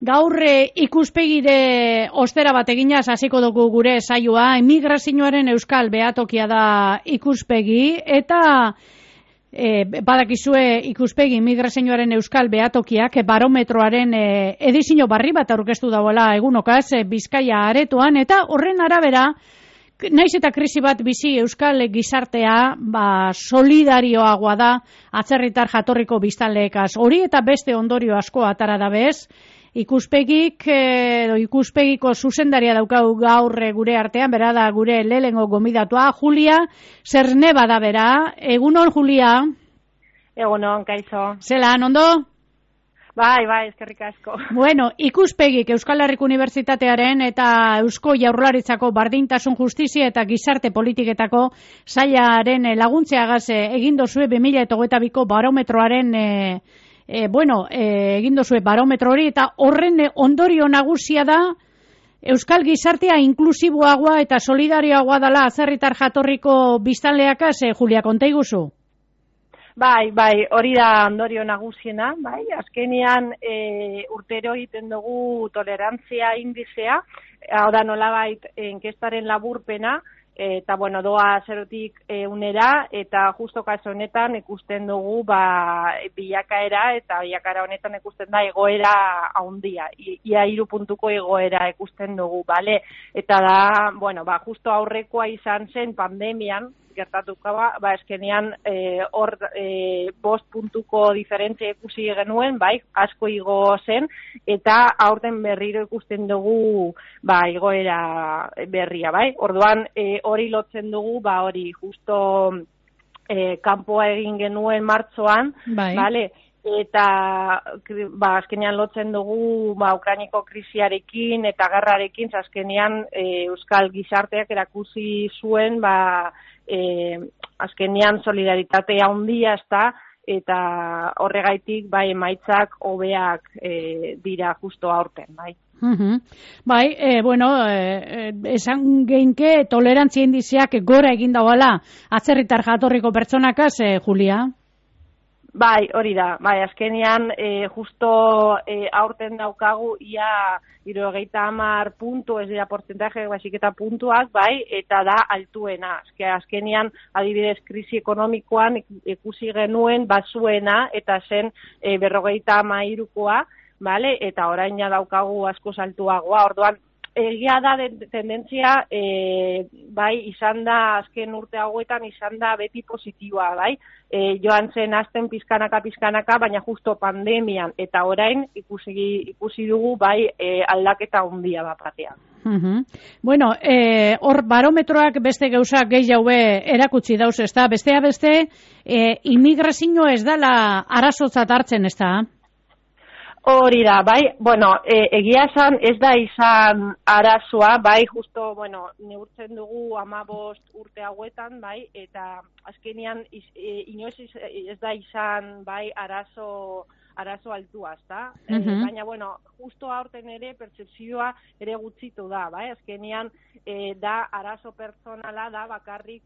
Gaur ikuspegire ostera bat eginaz hasiko dugu gure saioa. Immigrazioaren euskal behatokia da ikuspegi eta badakizue ikuspegi immigrazioaren euskal behatokiak barometroaren edizio barri bat aurkeztu dauela egunokaz Bizkaia aretoan eta horren arabera naiz eta krisi bat bizi euskal gizartea solidarioagoa da atzerritar jatorriko biztanleekaz. Hori eta beste ondorio asko atara da bez. Ikuspegiko zuzendaria daukagu gaur gure artean, bera da gure lehengo gomidatua, Julia Zerneba da bera. Egunon, Julia? Egunon, kaixo. Zelan, ondo? Bai, eskerrik asko. Bueno, ikuspegik Euskal Herriko Unibertsitatearen eta Eusko Jaurlaritzako bardintasun justizia eta gizarte politiketako sailaren laguntzeagaz egin dozue 2022ko barometroaren egin dozue barometro hori eta horren ondorio nagusia da Euskal gizartea inklusiboagoa eta solidarioagoa dela atzerritar jatorriko biztanleakaz, Julia, konta iguzu? Bai, hori da ondorio nagusiena, bai, azkenean urtero egiten dugu tolerantzia indizea, hau da nolabait enkestaren laburpena, eta doa 0tik 1era, eta justo kaso honetan ikusten dugu bilakaera, eta bilakaera honetan ikusten da egoera handia, ia 3 puntuko egoera ikusten dugu, bale? Eta da, justo aurrekoa izan zen pandemian, gertatuka eskenean hor 5 puntuko diferentzia ikusi genuen, asko igo zen, eta aurten berriro ikusten dugu igoera berria, Orduan hori lotzen dugu, hori justo kanpoa egin genuen martxoan, bale? Eta azkenean lotzen dugu Ukrainako krisiarekin eta gerrarekin, azkenean euskal gizarteak erakusi zuen azkenean solidaritatea handia eta horregaitik emaitzak hobeak dira justo aurten, esan geinke tolerantzia indizeak gora egin dauala atzerritar jatorriko pertsonakaz, Julia? Bai, hori da. Azkenean justo aurten daukagu ia 70 puntu, ez dira porcentaje, baizik eta puntuak, eta da altuena. Azkenean, adibidez, krisi ekonomikoan ikusi genuen bazuena eta zen 53koa, eta oraina daukagu asko altuagoa. Orduan, egia da tendentzia, izan da azken urte hauetan izan da beti positiboa, joan zen azten pizkanaka, baina justo pandemian eta orain ikusi dugu aldaketa handia batean. Hor barometroak beste gauza gehiago erakutsi dauz, ezta? Bestea beste, immigrazio ez dela arazotzat hartzen, ezta? Hori da, egia esan ez da izan arazoa, justo, neurtzen dugu 15 urte hauetan, eta azkenean inoiz ez da izan, arazo altua, ezta? Baina, justo aurten ere, pertsepzioa ere gutxitu da, azkenean da arazo pertsonala da bakarrik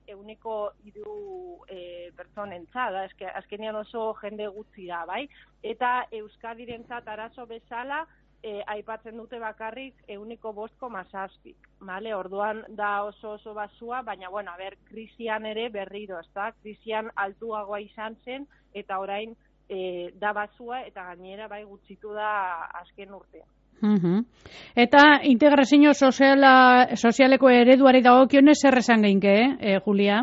103 pertsonentzat, azkenean oso jende gutxi da, eta Euskadirentzat arazo bezala aipatzen dute bakarrik 5,7, Orduan da oso basua, baina, krisian ere berriro, ezta? Krisian altuagoa izan zen, eta orain da basua eta gainera gutxitu da azken urtean. Eta integrazio sozialeko ereduari dagokionez zer esan geinke, Julia?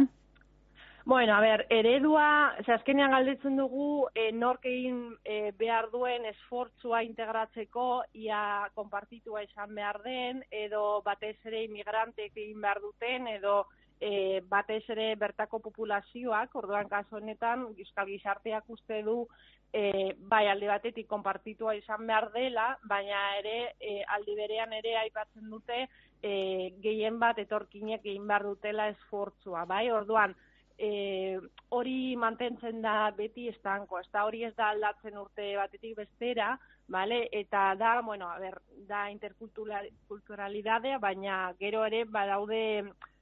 Eredua, azkenean galdetzen dugu nork egin behar duen esfortzua integratzeko, ia konpartitua izan behar den, edo batez ere inmigrantek egin behar duten, edo batez ere bertako populazioak, orduan kaso honetan, euskal gizarteak uste du alde batetik konpartitua izan behar dela, baina ere aldi berean ere aipatzen dute gehien bat etorkinek egin behar dutela esfortzua, Orduan, hori mantentzen da beti estanko, hori ez da aldatzen urte batetik bestera, eta da, da interkulturalidadea, baina gero ere badaude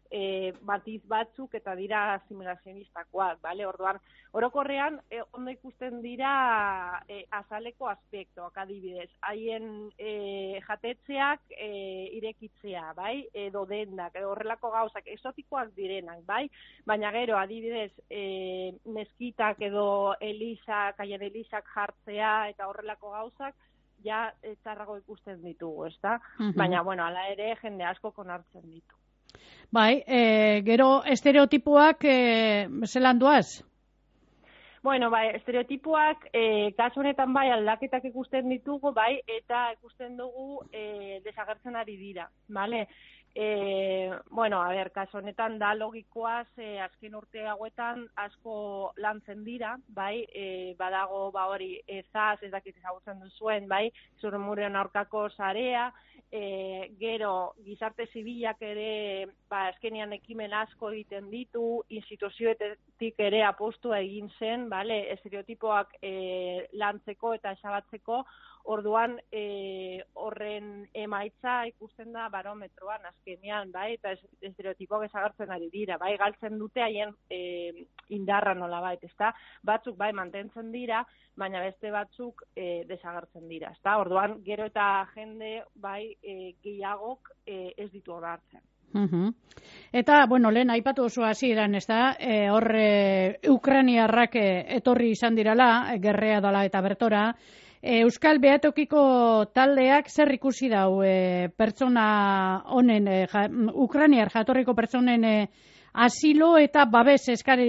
matiz batzuk eta dira asimilazionistakoak, bale? Orduan, orokorrean ondo ikusten dira azaleko aspektoak, adibidez, haien jatetzeak irekitzea, bai? Edo dendak, horrelako gauzak, exotikoak direnak, bai? Baina gero, adibidez, mezkitak edo elizak, haien elizak jartzea eta horrelako gauzak, ja txarrago ikusten ditugu, ezta? Baina, bueno, hala ere, jende asko onartzen ditu. Bai, gero estereotipoak zelan duaz? Bueno, bai, estereotipoak kasu honetan bai aldaketak ikusten ditugu, bai, eta ikusten dugu desagertzen ari dira, bale? Bueno, a ber, kasu honetan da logikoaz, azken urte hauetan asko lantzen dira, bai, badago, ba hori, ezaz, ez dakit ezagutzen duzuen, bai, zurrumuren aurkako sarea, gero gizarte zibilak ere, ba, azkenean ekimen asko egiten ditu, instituzioetik ere apostua egin zen, bale, estereotipoak lantzeko eta ezabatzeko, orduan horren emaitza ikusten da barometroan azkenean, bai, eta estereotipoak ezagartzen ari dira, bai, galtzen dute haien indarra nolabait, ezta? Batzuk bai mantentzen dira, baina beste batzuk desagertzen dira, ezta? Orduan gero eta jende bai gehiagok ez ditu onartzen. Eta, bueno, lehen aipatu oso hasieran, ez da, Ukrainiarrak etorri izan dirala, gerrea dela eta bertora, Euskal Behatokiko taldeak zer ikusi dau pertsona honen, Ukrainiar jatorriko pertsonen asilo eta babes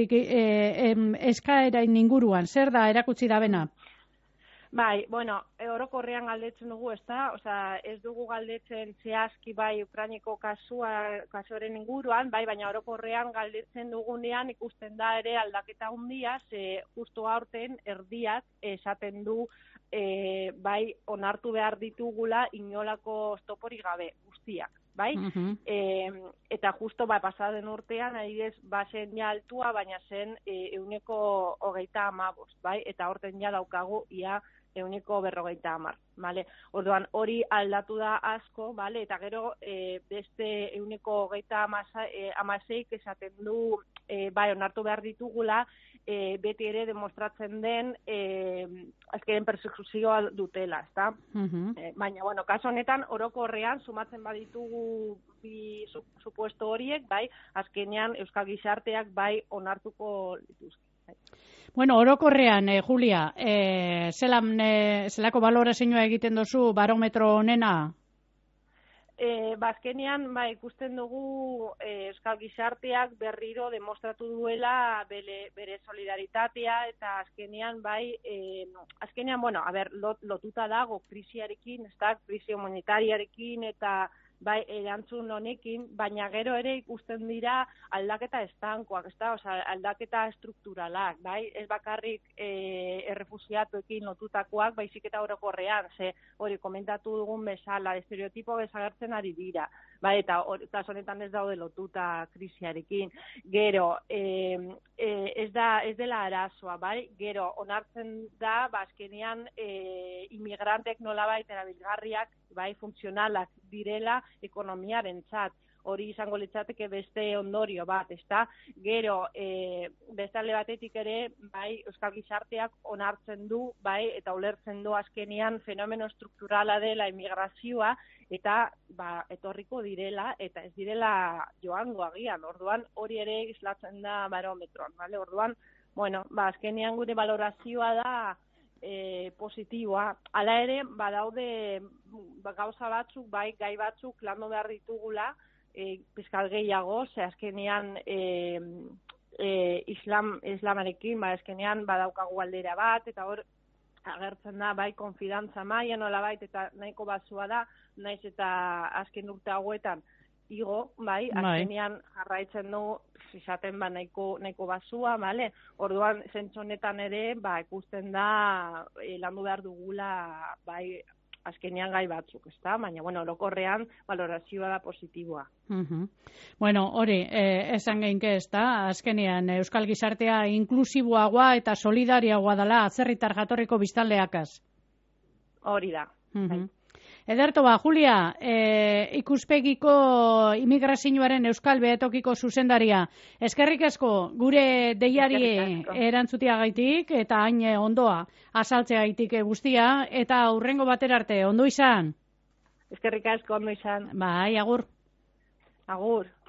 eskaerain inguruan, zer da erakutsi da bena? Bai, bueno, orokorrean galdetzen dugu, ezta? Osea, ez dugu galdetzen zehazki bai Ukrainiko kasuaren inguruan, bai, baina orokorrean galdetzen dugunean ikusten da ere aldaketa handia, ze justu aurten erdiak esaten du bai onartu behar ditugula inolako oztoporik gabe guztiak, bai? Eta justo bai pasaden urtean adibidez bazen ja altua, baina zen 135, bai? Eta aurten ja daukagu ia 150, vale? Orduan hori aldatu da asko, vale? Eta gero beste 156 esaten du bai onartu behar ditugula, beti ere demostratzen den azkenen persekuzioa dutela, ezta? Baina, bueno, kasu honetan orokorrean sumatzen baditugu bi supuesto horiek, bai, azkenean euskal gizarteak bai onartuko dituzte. Bueno, orokorrean, Julia, zelako balorazioa egiten duzu barometro honena? Azkenean, ikusten dugu euskal gizarteak berriro demostratu duela bere solidaritatea eta azkenean, bueno, a ber, lotuta dago krisiarekin, krisi humanitariarekin eta bai, erantzun honekin, baina gero ere ikusten dira aldaketa estankoak, aldaketa estrukturalak, bai, ez bakarrik errefusiatuekin lotutakoak, baizik eta orokorrean, ze hori komentatu dugun bezala, estereotipo desagertzen ari dira, bai, eta honetan ez daude lotuta krisiarekin, gero, ez dela arazoa, bai, gero, onartzen da, azkenean, inmigrantek nolabait erabilgarriak, bai, funtzionalak direla ekonomiaren txat. Hori izango litzateke beste ondorio bat, ezta? Gero, beste alde batetik ere, bai, euskal gizarteak onartzen du, bai, eta ulertzen du azkenean fenomeno strukturala dela emigrazioa, eta, etorriko direla, eta ez direla joango agian. Orduan, hori ere islatzen da barometroan, bale? Orduan, bueno, azkenean gure valorazioa da positiboa. Hala ere, badaude gauza batzuk, bai, gai batzuk landu behar ditugula, pizkat gehiago, ze azkenean islamarekin, azkenean badaukagu aldera bat, eta hor agertzen da, bai, konfidantza maila nolabait, eta nahiko basua da, naiz eta azken urte hauetan igo, bai, azkenean jarraitzen du izaten nahiko basua, bale? Orduan, zentsonetan ere, ikusten da landu behar dugula, bai, azkenean gai batzuk, ezta? Baina, bueno, orokorrean valorazioa da positiboa. Bueno, hori, esan geinke, ezta? Azkenean, euskal gizartea inklusiboagoa eta solidariagoa dela atzerritar jatorriko biztanleakaz. Hori da. Ederto ba, Julia, ikuspegiko immigrazioaren Euskal Behetokiko zuzendaria. Eskerrik asko gure deiari erantzutiagaitik eta hain ondoa azaltzeagaitik guztia eta hurrengo batera arte, ondo izan? Eskerrik asko, ondo izan. Bai, agur. Agur.